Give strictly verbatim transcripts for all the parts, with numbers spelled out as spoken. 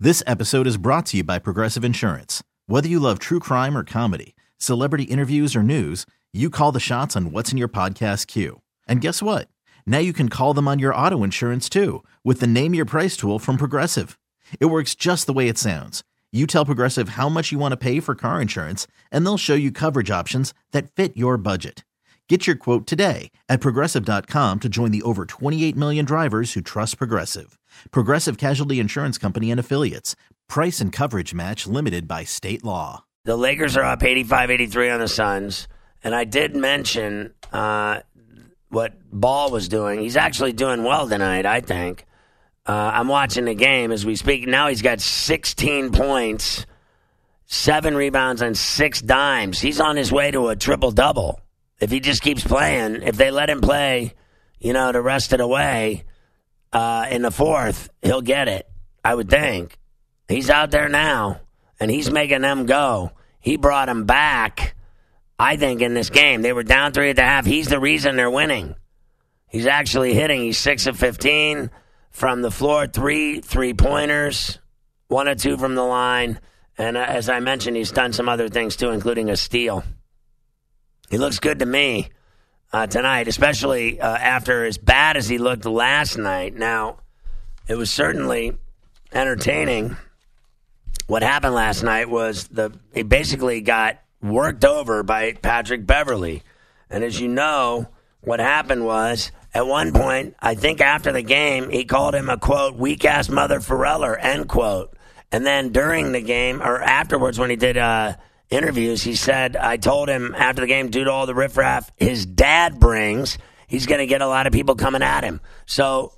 This episode is brought to you by Progressive Insurance. Whether you love true crime or comedy, celebrity interviews or news, you call the shots on what's in your podcast queue. And guess what? Now you can call them on your auto insurance too with the Name Your Price tool from Progressive. It works just the way it sounds. You tell Progressive how much you want to pay for car insurance, and they'll show you coverage options that fit your budget. Get your quote today at Progressive dot com to join the over twenty-eight million drivers who trust Progressive. Progressive Casualty Insurance Company and Affiliates. Price and coverage match limited by state law. The Lakers are up eighty-five eighty-three on the Suns, and I did mention uh, what Ball was doing. He's actually doing well tonight, I think. Uh, I'm watching the game as we speak. Now he's got sixteen points, seven rebounds, and six dimes. He's on his way to a triple-double. If he just keeps playing, if they let him play, you know, the rest of the way uh, in the fourth, he'll get it, I would think. He's out there now, and he's making them go. He brought them back, I think, in this game. They were down three at the half. He's the reason they're winning. He's actually hitting. He's six of fifteen from the floor, three three-pointers, one or two from the line. And uh, as I mentioned, he's done some other things, too, including a steal. He looks good to me uh, tonight, especially uh, after as bad as he looked last night. Now, it was certainly entertaining. What happened last night was the he basically got worked over by Patrick Beverley. And as you know, what happened was, at one point, I think after the game, he called him a, quote, weak-ass mother Pharreller, end quote. And then during the game, or afterwards when he did uh, interviews, he said, I told him after the game, due to all the riffraff his dad brings, he's going to get a lot of people coming at him. So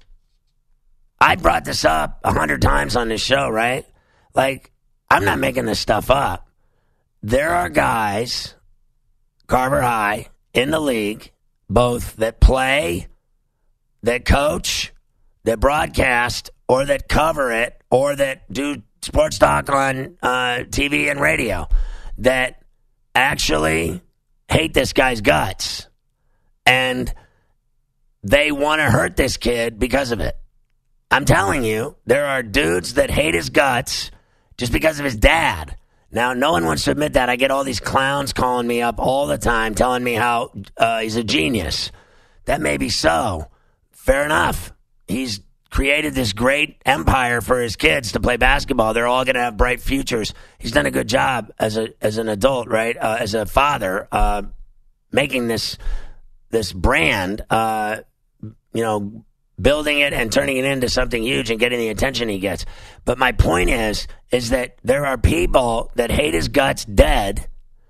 I brought this up a hundred times on this show, right? Like, I'm not making this stuff up. There are guys, Carver High, in the league, both that play, that coach, that broadcast, or that cover it, or that do sports talk on uh, T V and radio, that actually hate this guy's guts. And they want to hurt this kid because of it. I'm telling you, there are dudes that hate his guts just because of his dad. Now, no one wants to admit that. I get all these clowns calling me up all the time, telling me how uh, he's a genius. That may be so. Fair enough. He's created this great empire for his kids to play basketball. They're all going to have bright futures. He's done a good job as a as an adult, right? Uh, as a father, uh, making this this brand, uh, you know, building it and turning it into something huge and getting the attention he gets. But my point is, is that there are people that hate his guts dead.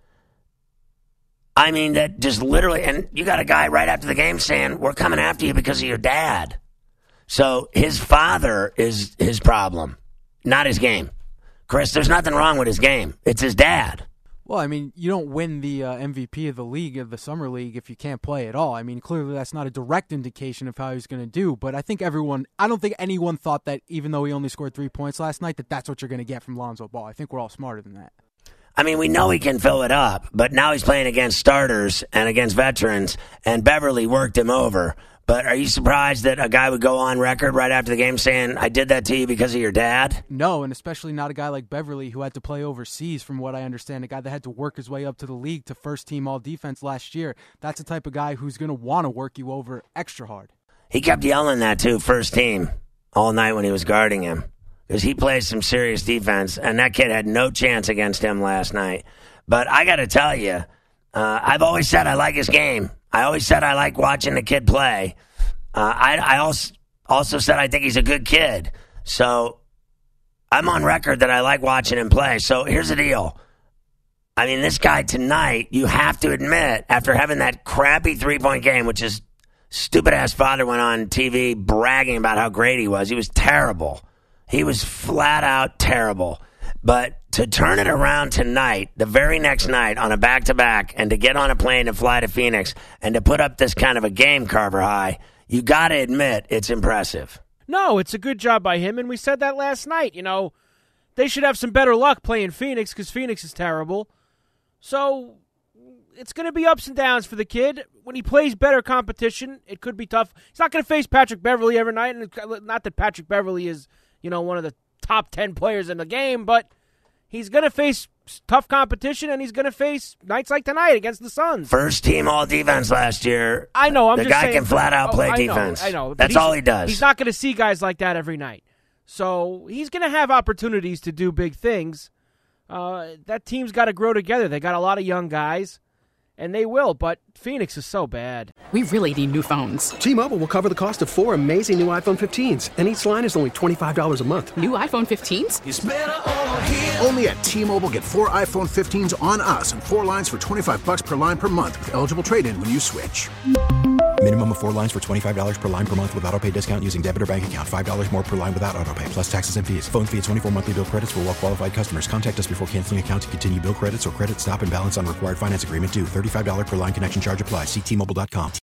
I mean, that just literally, and you got a guy right after the game saying, we're coming after you because of your dad. So his father is his problem, not his game. Chris, there's nothing wrong with his game. It's his dad. Well, I mean, you don't win the uh, M V P of the league, of the summer league, if you can't play at all. I mean, clearly that's not a direct indication of how he's going to do. But I think everyone, I don't think anyone thought that even though he only scored three points last night, that that's what you're going to get from Lonzo Ball. I think we're all smarter than that. I mean, we know he can fill it up, but now he's playing against starters and against veterans, and Beverly worked him over. But are you surprised that a guy would go on record right after the game saying, I did that to you because of your dad? No, and especially not a guy like Beverly who had to play overseas, from what I understand, a guy that had to work his way up to the league to first-team all-defense last year. That's the type of guy who's going to want to work you over extra hard. He kept yelling that, too, first team, all night when he was guarding him, because he plays some serious defense, and that kid had no chance against him last night. But I got to tell you, uh, I've always said I like his game. I always said I like watching the kid play. Uh, I, I also, also said I think he's a good kid. So I'm on record that I like watching him play. So here's the deal. I mean, this guy tonight, you have to admit, after having that crappy three-point game, which his stupid-ass father went on T V bragging about how great he was. He was terrible. He was flat-out terrible. But to turn it around tonight, the very next night on a back-to-back, and to get on a plane and fly to Phoenix and to put up this kind of a game, Carver High, you got to admit it's impressive. No, it's a good job by him, and we said that last night. You know, they should have some better luck playing Phoenix because Phoenix is terrible. So it's going to be ups and downs for the kid. When he plays better competition, it could be tough. He's not going to face Patrick Beverley every night, and not that Patrick Beverley is, you know, one of the top ten players in the game, but he's going to face tough competition, and he's going to face nights like tonight against the Suns. First team all defense last year. I know. I'm the just guy saying, can flat out play oh, I defense. Know, I know. That's all he does. He's not going to see guys like that every night. So he's going to have opportunities to do big things. Uh, that team's got to grow together. They got a lot of young guys, and they will, but Phoenix is so bad. We really need new phones. T-Mobile will cover the cost of four amazing new iPhone fifteens, and each line is only twenty-five dollars a month. New iPhone fifteens? It's better over here. Only at T-Mobile, get four iPhone fifteens on us and four lines for twenty-five bucks per line per month with eligible trade-in when you switch. Minimum of four lines for twenty-five dollars per line per month with autopay discount using debit or bank account. five dollars more per line without autopay, plus taxes and fees. Phone fee at twenty-four monthly bill credits for well-qualified customers. Contact us before canceling account to continue bill credits or credit stop and balance on required finance agreement due. thirty-five dollars per line connection charge applies. See T Mobile dot com.